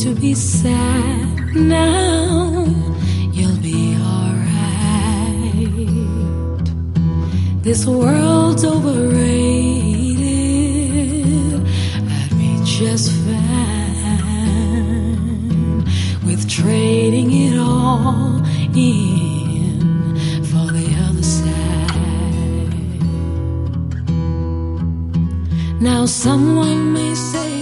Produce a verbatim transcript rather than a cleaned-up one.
to be sad now. You'll be alright. This world's overrated. I'd be just fine with trading it all in for the other side. Now someone may say